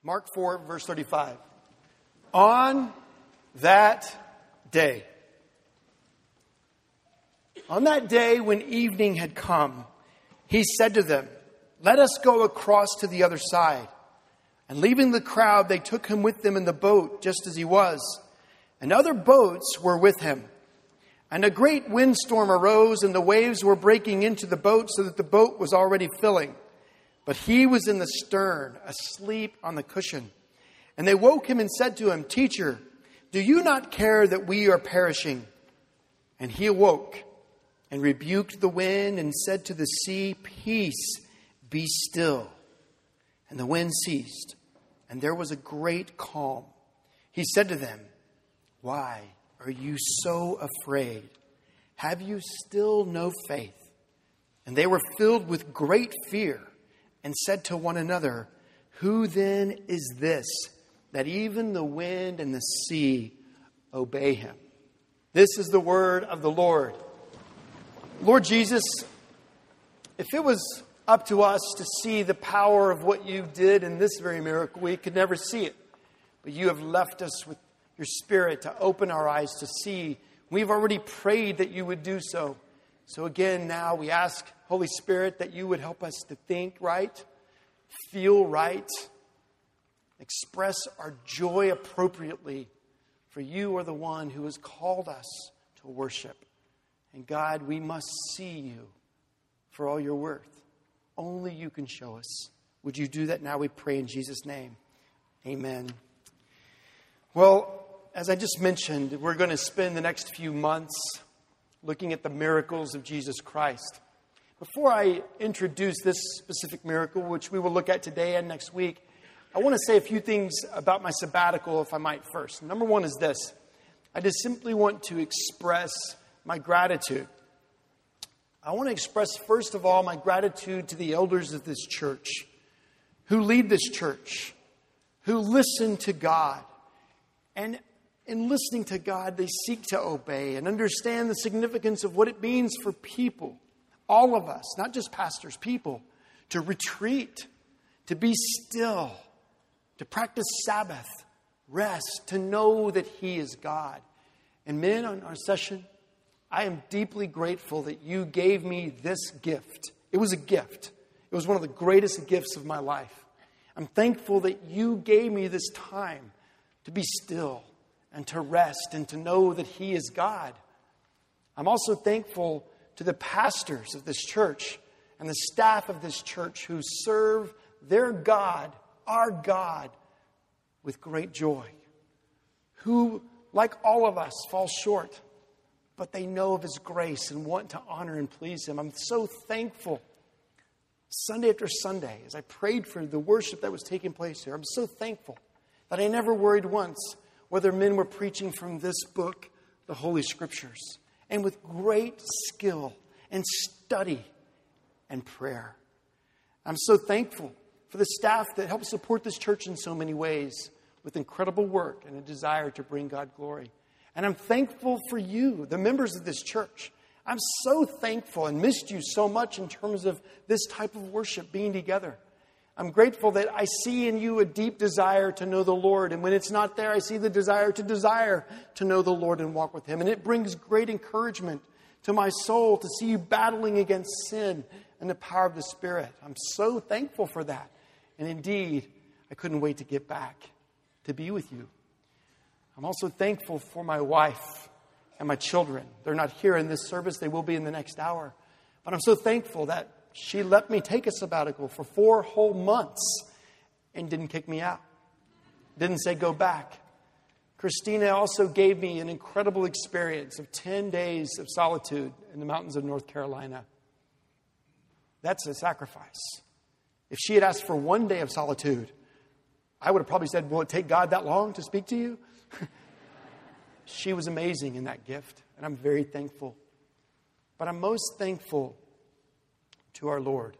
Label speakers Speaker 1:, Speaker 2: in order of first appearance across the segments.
Speaker 1: Mark 4, verse 35. On that day when evening had come, he said to them, "Let us go across to the other side." And leaving the crowd, they took him with them in the boat, just as he was. And other boats were with him. And a great windstorm arose, and the waves were breaking into the boat, so that the boat was already filling. But he was in the stern, asleep on the cushion. And they woke him and said to him, "Teacher, do you not care that we are perishing?" And he awoke and rebuked the wind and said to the sea, "Peace, be still." And the wind ceased, and there was a great calm. He said to them, "Why are you so afraid? Have you still no faith?" And they were filled with great fear and said to one another, "Who then is this, that even the wind and the sea obey him?" This is the word of the Lord. Lord Jesus, if it was up to us to see the power of what you did in this very miracle, we could never see it. But you have left us with your Spirit to open our eyes to see. We've already prayed that you would do so. So again, now we ask, Holy Spirit, that you would help us to think right, feel right, express our joy appropriately, for you are the one who has called us to worship. And God, we must see you for all your worth. Only you can show us. Would you do that now, we pray in Jesus' name. Amen. Well, as I just mentioned, we're going to spend the next few months looking at the miracles of Jesus Christ. Before I introduce this specific miracle, which we will look at today and next week, I want to say a few things about my sabbatical, if I might first. Number one is this. I just simply want to express my gratitude. I want to express, first of all, my gratitude to the elders of this church, who lead this church, who listen to God. And in listening to God, they seek to obey and understand the significance of what it means for people, all of us, not just pastors, people, to retreat, to be still, to practice Sabbath, rest, to know that He is God. And men, on our session, I am deeply grateful that you gave me this gift. It was a gift. It was one of the greatest gifts of my life. I'm thankful that you gave me this time to be still and to rest and to know that He is God. I'm also thankful to the pastors of this church and the staff of this church who serve their God, our God, with great joy. Who, like all of us, fall short, but they know of His grace and want to honor and please Him. I'm so thankful. Sunday after Sunday, as I prayed for the worship that was taking place here, I'm so thankful that I never worried once whether men were preaching from this book, the Holy Scriptures, and with great skill and study and prayer. I'm so thankful for the staff that helps support this church in so many ways with incredible work and a desire to bring God glory. And I'm thankful for you, the members of this church. I'm so thankful and missed you so much in terms of this type of worship, being together. I'm grateful that I see in you a deep desire to know the Lord. And when it's not there, I see the desire to know the Lord and walk with Him. And it brings great encouragement to my soul to see you battling against sin and the power of the Spirit. I'm so thankful for that. And indeed, I couldn't wait to get back to be with you. I'm also thankful for my wife and my children. They're not here in this service. They will be in the next hour. But I'm so thankful that she let me take a sabbatical for 4 whole months and didn't kick me out. Didn't say go back. Christina also gave me an incredible experience of 10 days of solitude in the mountains of North Carolina. That's a sacrifice. If she had asked for 1 day of solitude, I would have probably said, will it take God that long to speak to you? She was amazing in that gift, and I'm very thankful. But I'm most thankful to our Lord.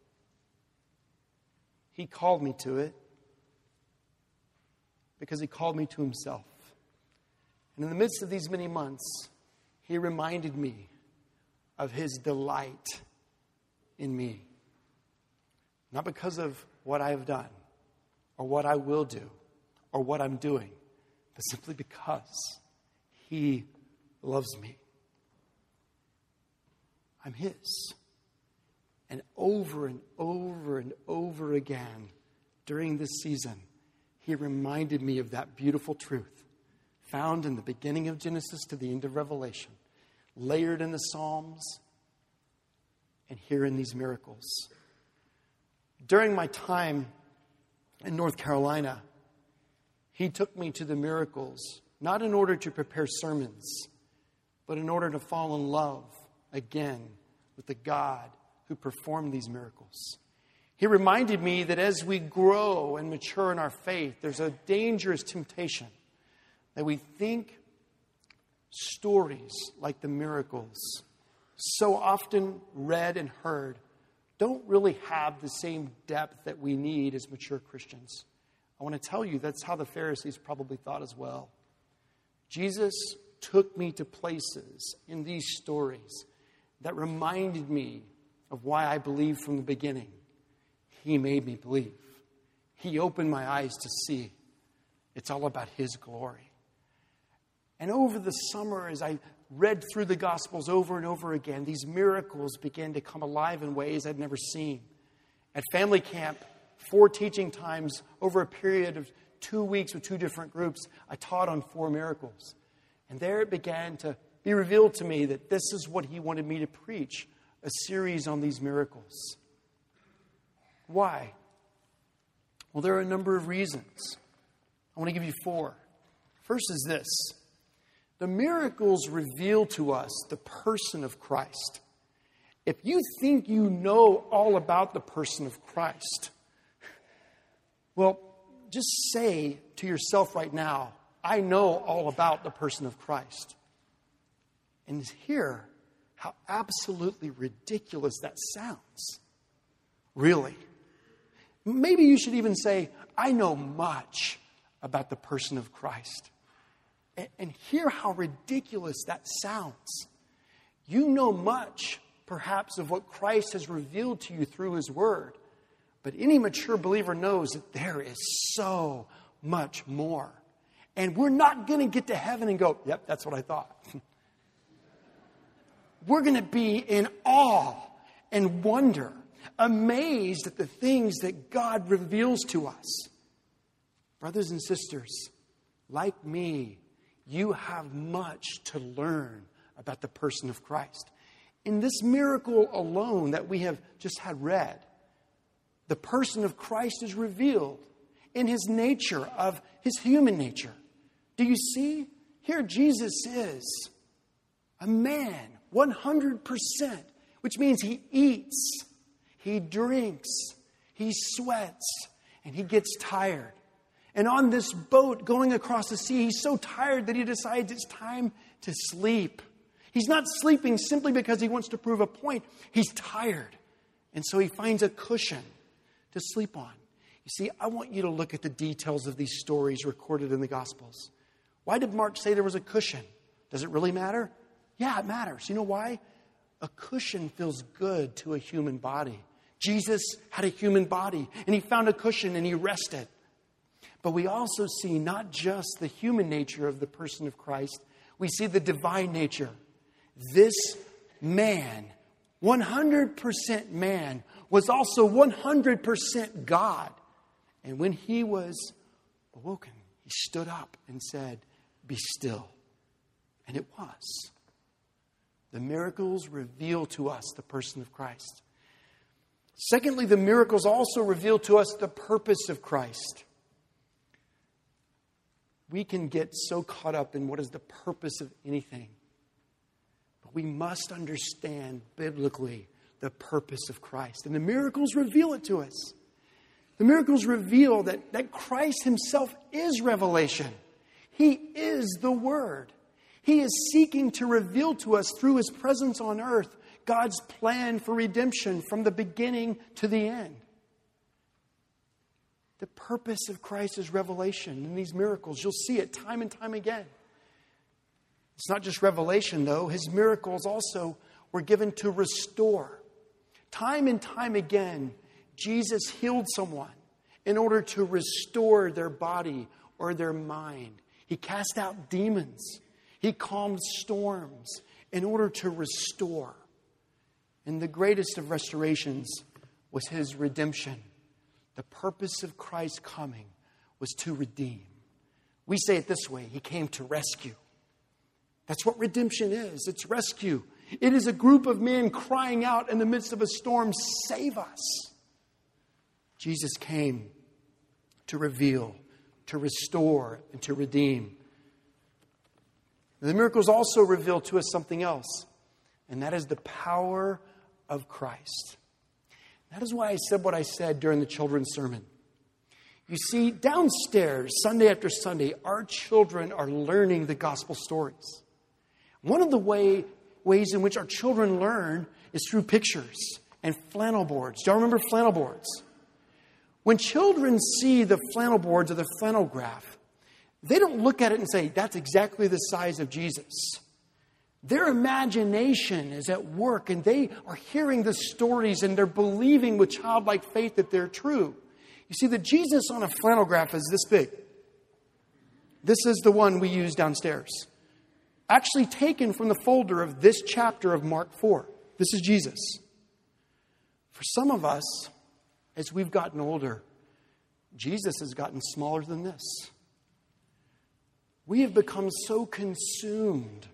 Speaker 1: He called me to it because He called me to Himself. And in the midst of these many months, He reminded me of His delight in me. Not because of what I have done, or what I will do or what I'm doing, but simply because he loves me. I'm his. And over and over again during this season, he reminded me of that beautiful truth found in the beginning of Genesis to the end of Revelation, layered in the Psalms, and here in these miracles. During my time in North Carolina, he took me to the miracles, not in order to prepare sermons, but in order to fall in love again with the God who performed these miracles. He reminded me that as we grow and mature in our faith, there's a dangerous temptation that we think stories like the miracles, so often read and heard, don't really have the same depth that we need as mature Christians. I want to tell you that's how the Pharisees probably thought as well. Jesus took me to places in these stories that reminded me of why I believed from the beginning. He made me believe. He opened my eyes to see. It's all about his glory. And over the summer, as I read through the Gospels over and over again, these miracles began to come alive in ways I'd never seen. At family camp, 4 teaching times over a period of 2 weeks with 2 different groups, I taught on 4 miracles. And there it began to be revealed to me that this is what he wanted me to preach, a series on these miracles. Why? Well, there are a number of reasons. I want to give you 4. First is this. The miracles reveal to us the person of Christ. If you think you know all about the person of Christ, well, just say to yourself right now, I know all about the person of Christ. And hear how absolutely ridiculous that sounds. Really. Maybe you should even say, I know much about the person of Christ. And hear how ridiculous that sounds. You know much, perhaps, of what Christ has revealed to you through his word. But any mature believer knows that there is so much more. And we're not going to get to heaven and go, yep, that's what I thought. We're going to be in awe and wonder, amazed at the things that God reveals to us. Brothers and sisters, like me, you have much to learn about the person of Christ. In this miracle alone that we have just had read, the person of Christ is revealed in his nature, of his human nature. Do you see? Here Jesus is a man, 100%, which means he eats, he drinks, he sweats, and he gets tired. And on this boat going across the sea, he's so tired that he decides it's time to sleep. He's not sleeping simply because he wants to prove a point. He's tired. And so he finds a cushion to sleep on. You see, I want you to look at the details of these stories recorded in the Gospels. Why did Mark say there was a cushion? Does it really matter? Yeah, it matters. You know why? A cushion feels good to a human body. Jesus had a human body, and he found a cushion and he rested. But we also see not just the human nature of the person of Christ, we see the divine nature. This man, 100% man, was also 100% God. And when he was awoken, he stood up and said, "Be still." And it was. The miracles reveal to us the person of Christ. Secondly, the miracles also reveal to us the purpose of Christ. We can get so caught up in what is the purpose of anything. But we must understand biblically the purpose of Christ. And the miracles reveal it to us. The miracles reveal that Christ himself is revelation. He is the Word. He is seeking to reveal to us through his presence on earth God's plan for redemption from the beginning to the end. The purpose of Christ is revelation. In these miracles, you'll see it time and time again. It's not just revelation, though. His miracles also were given to restore. Time and time again, Jesus healed someone in order to restore their body or their mind. He cast out demons. He calmed storms in order to restore. And the greatest of restorations was his redemption. The purpose of Christ's coming was to redeem. We say it this way: he came to rescue. That's what redemption is. It's rescue. It is a group of men crying out in the midst of a storm, "Save us." Jesus came to reveal, to restore, and to redeem. The miracles also reveal to us something else, and that is the power of Christ. That is why I said what I said during the children's sermon. You see, downstairs, Sunday after Sunday, our children are learning the gospel stories. One of the ways in which our children learn is through pictures and flannel boards. Do y'all remember flannel boards? When children see the flannel boards or the flannel graph, they don't look at it and say, "That's exactly the size of Jesus." Their imagination is at work, and they are hearing the stories, and they're believing with childlike faith that they're true. You see, the Jesus on a flannel graph is this big. This is the one we use downstairs. Actually taken from the folder of this chapter of Mark 4. This is Jesus. For some of us, as we've gotten older, Jesus has gotten smaller than this. We have become so consumed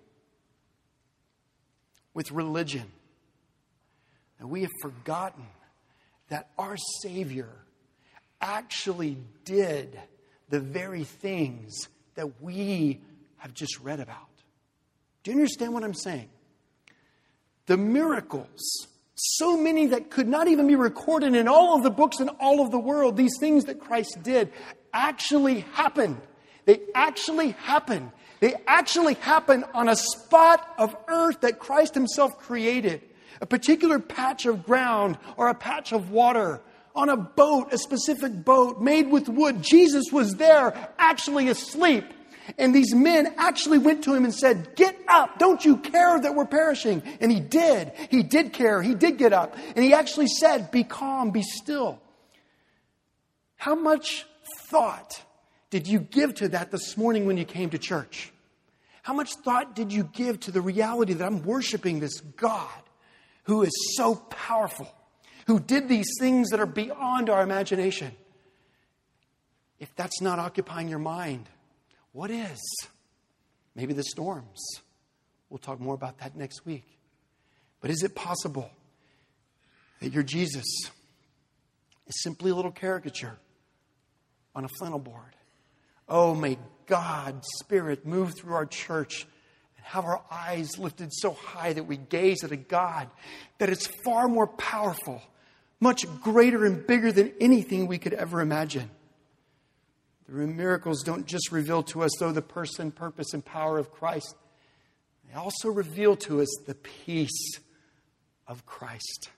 Speaker 1: with religion that we have forgotten that our Savior actually did the very things that we have just read about. Do you understand what I'm saying? The miracles, so many that could not even be recorded in all of the books in all of the world, these things that Christ did actually happened. They actually happened. They actually happened on a spot of earth that Christ himself created. A particular patch of ground or a patch of water. On a boat, a specific boat made with wood. Jesus was there, actually asleep. And these men actually went to him and said, "Get up. Don't you care that we're perishing?" And he did. He did care. He did get up. And he actually said, "Be calm, be still." How much thought did you give to that this morning when you came to church? How much thought did you give to the reality that I'm worshiping this God who is so powerful, who did these things that are beyond our imagination? If that's not occupying your mind, what is? Maybe the storms. We'll talk more about that next week. But is it possible that your Jesus is simply a little caricature on a flannel board? Oh, may God's Spirit move through our church and have our eyes lifted so high that we gaze at a God that is far more powerful, much greater and bigger than anything we could ever imagine. The miracles don't just reveal to us, though, the person, purpose, and power of Christ. They also reveal to us the peace of Christ.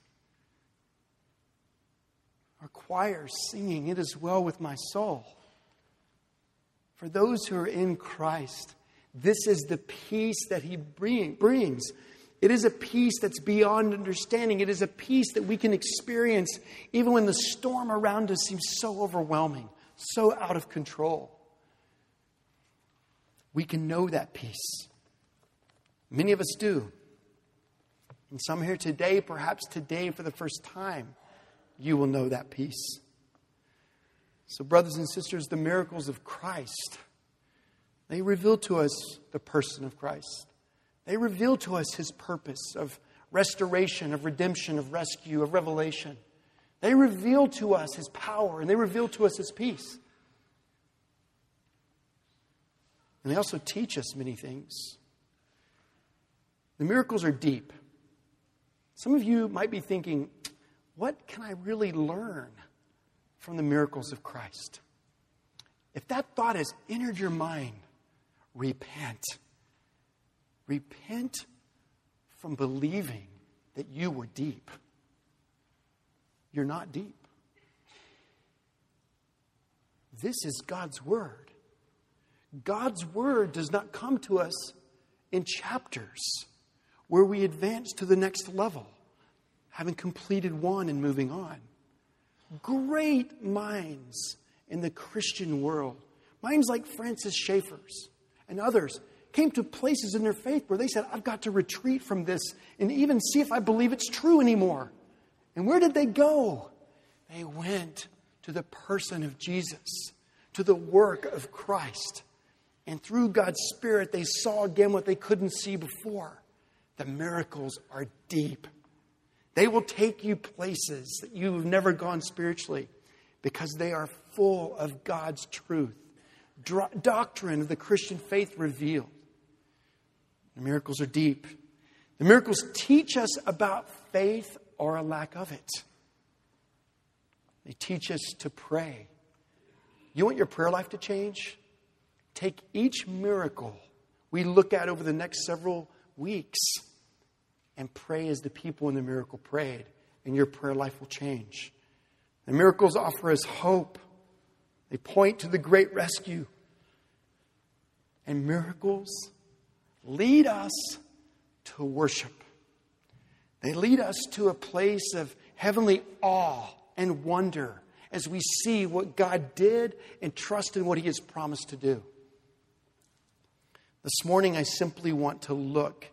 Speaker 1: Our choir is singing, "It is well with my soul." For those who are in Christ, this is the peace that he brings. It is a peace that's beyond understanding. It is a peace that we can experience even when the storm around us seems so overwhelming, so out of control. We can know that peace. Many of us do. And some here today, perhaps today for the first time, you will know that peace. So brothers and sisters, the miracles of Christ, they reveal to us the person of Christ. They reveal to us his purpose of restoration, of redemption, of rescue, of revelation. They reveal to us his power, and they reveal to us his peace. And they also teach us many things. The miracles are deep. Some of you might be thinking, what can I really learn from the miracles of Christ? If that thought has entered your mind, repent. Repent from believing that you were deep. You're not deep. This is God's Word. God's Word does not come to us in chapters where we advance to the next level, having completed one and moving on. great minds in the Christian world, minds like Francis Schaeffer's and others, came to places in their faith where they said, I've got to retreat from this and even see if I believe it's true anymore. And where did they go? They went to the person of Jesus, to the work of Christ. And through God's Spirit, they saw again what they couldn't see before. The miracles are deep. They will take you places that you've never gone spiritually because they are full of God's truth. Doctrine of the Christian faith revealed. The miracles are deep. The miracles teach us about faith or a lack of it. They teach us to pray. You want your prayer life to change? Take each miracle we look at over the next several weeks and pray as the people in the miracle prayed, and your prayer life will change. The miracles offer us hope. They point to the great rescue. And miracles lead us to worship. They lead us to a place of heavenly awe and wonder as we see what God did and trust in what He has promised to do. This morning, I simply want to look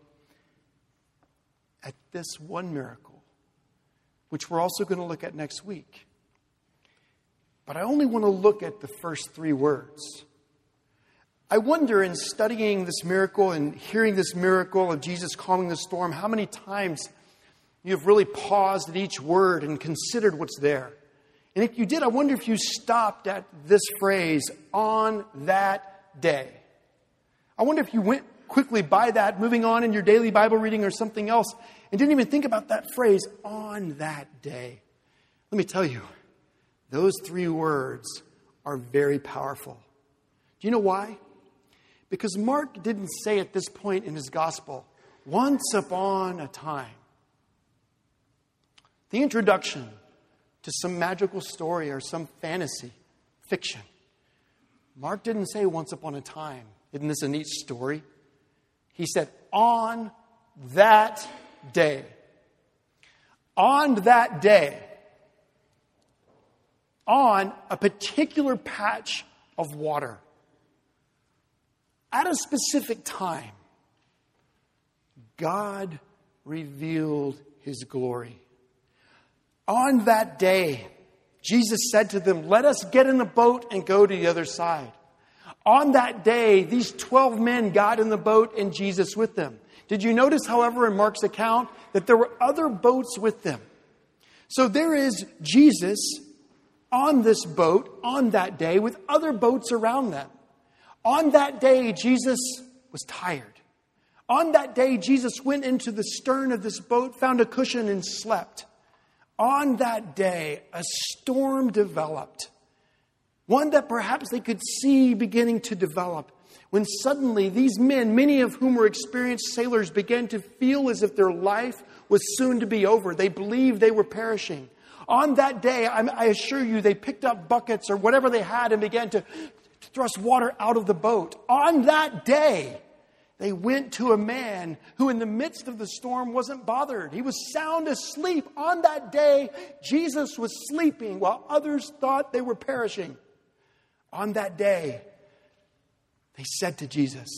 Speaker 1: at this one miracle, which we're also going to look at next week. But I only want to look at the first 3 words. I wonder, in studying this miracle and hearing this miracle of Jesus calming the storm, how many times you've really paused at each word and considered what's there. And if you did, I wonder if you stopped at this phrase, on that day. I wonder if you went quickly by that, moving on in your daily Bible reading or something else, and didn't even think about that phrase, on that day. Let me tell you, those 3 words are very powerful. Do you know why? Because Mark didn't say at this point in his gospel, once upon a time. The introduction to some magical story or some fantasy fiction. Mark didn't say once upon a time. Isn't this a neat story? He said, on that day. On that day. On a particular patch of water. At a specific time. God revealed His glory. On that day, Jesus said to them, let us get in the boat and go to the other side. On that day, these 12 men got in the boat and Jesus with them. Did you notice, however, in Mark's account, that there were other boats with them? So there is Jesus on this boat on that day with other boats around them. On that day, Jesus was tired. On that day, Jesus went into the stern of this boat, found a cushion and slept. On that day, a storm developed. One that perhaps they could see beginning to develop. When suddenly these men, many of whom were experienced sailors, began to feel as if their life was soon to be over. They believed they were perishing. On that day, I assure you, they picked up buckets or whatever they had and began to thrust water out of the boat. On that day, they went to a man who in the midst of the storm wasn't bothered. He was sound asleep. On that day, Jesus was sleeping while others thought they were perishing. On that day, they said to Jesus,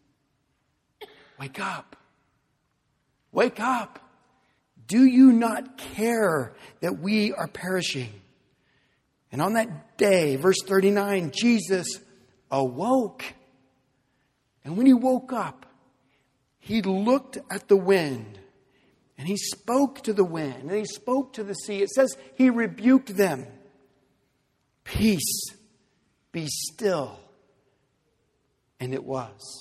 Speaker 1: wake up. Wake up. Do you not care that we are perishing? And on that day, verse 39, Jesus awoke. And when He woke up, He looked at the wind and He spoke to the wind and He spoke to the sea. It says He rebuked them. Peace, be still. And it was.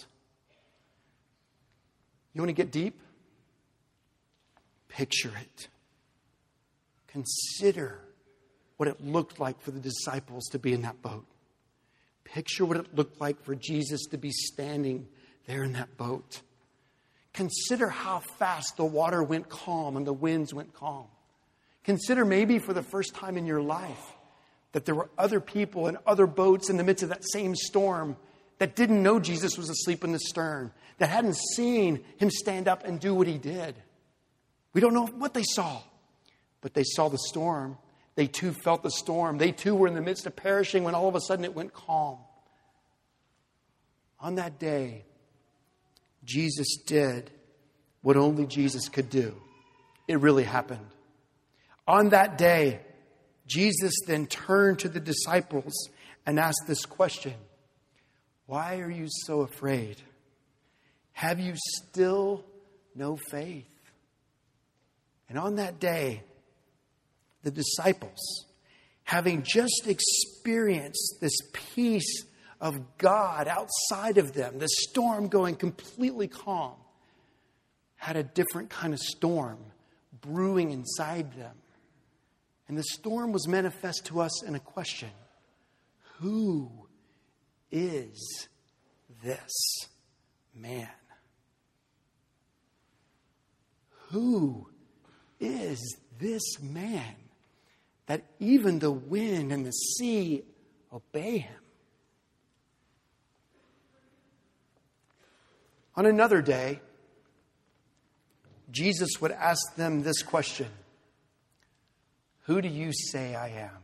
Speaker 1: You want to get deep? Picture it. Consider what it looked like for the disciples to be in that boat. Picture what it looked like for Jesus to be standing there in that boat. Consider how fast the water went calm and the winds went calm. Consider maybe for the first time in your life that there were other people and other boats in the midst of that same storm that didn't know Jesus was asleep in the stern, that hadn't seen Him stand up and do what He did. We don't know what they saw, but they saw the storm. They too felt the storm. They too were in the midst of perishing when all of a sudden it went calm. On that day, Jesus did what only Jesus could do. It really happened. On that day, Jesus then turned to the disciples and asked this question: why are you so afraid? Have you still no faith? And on that day, the disciples, having just experienced this peace of God outside of them, the storm going completely calm, had a different kind of storm brewing inside them. And the storm was manifest to us in a question: who is this man? Who is this man that even the wind and the sea obey him? On another day, Jesus would ask them this question: who do you say I am?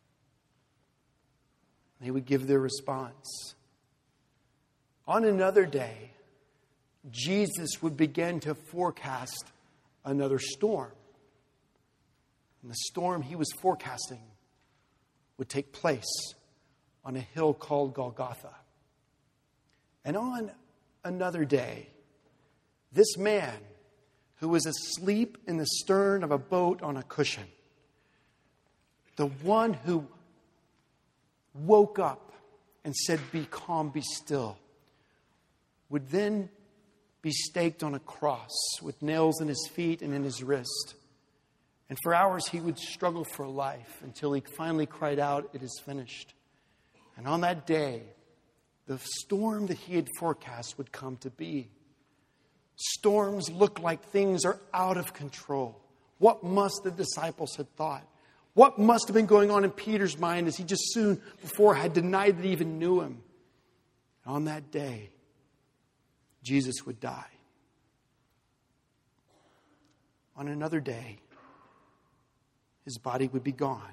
Speaker 1: They would give their response. On another day, Jesus would begin to forecast another storm. And the storm he was forecasting would take place on a hill called Golgotha. And on another day, this man who was asleep in the stern of a boat on a cushion, the one who woke up and said, "Be calm, be still," would then be staked on a cross with nails in his feet and in his wrist. And for hours he would struggle for life until he finally cried out, "It is finished." And on that day, the storm that he had forecast would come to be. Storms look like things are out of control. What must the disciples have thought? What must have been going on in Peter's mind as he just soon before had denied that he even knew him? And on that day, Jesus would die. On another day, his body would be gone.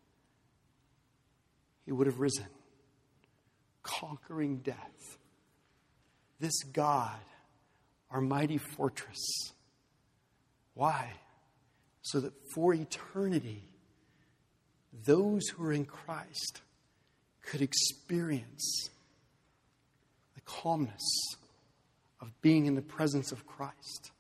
Speaker 1: He would have risen, conquering death. This God, our mighty fortress. Why? So that for eternity, those who are in Christ could experience the calmness of being in the presence of Christ.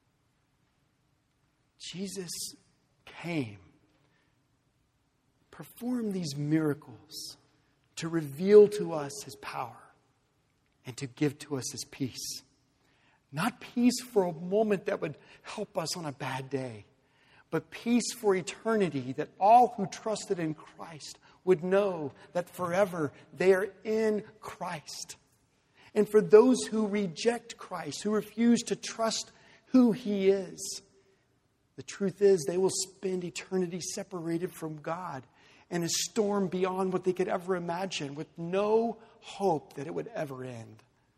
Speaker 1: Jesus came, performed these miracles to reveal to us his power and to give to us his peace. Not peace for a moment that would help us on a bad day, but peace for eternity, that all who trusted in Christ would know that forever they are in Christ. And for those who reject Christ, who refuse to trust who he is, the truth is they will spend eternity separated from God in a storm beyond what they could ever imagine, with no hope that it would ever end.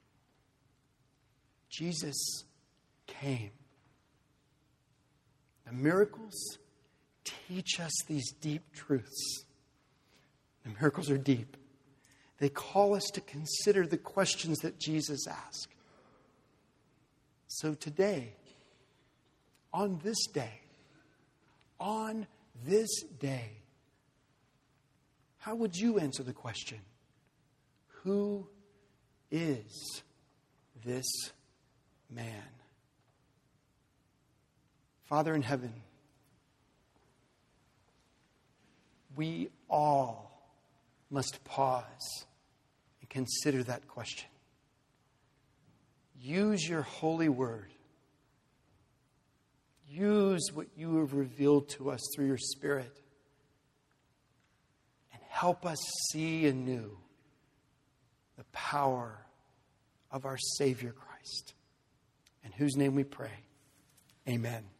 Speaker 1: Jesus came. The miracles teach us these deep truths. The miracles are deep. They call us to consider the questions that Jesus asked. So today, on this day, how would you answer the question? Who is this man? Father in heaven, we all must pause and consider that question. Use your holy word. Use what you have revealed to us through your Spirit. And help us see anew the power of our Savior Christ, in whose name we pray. Amen.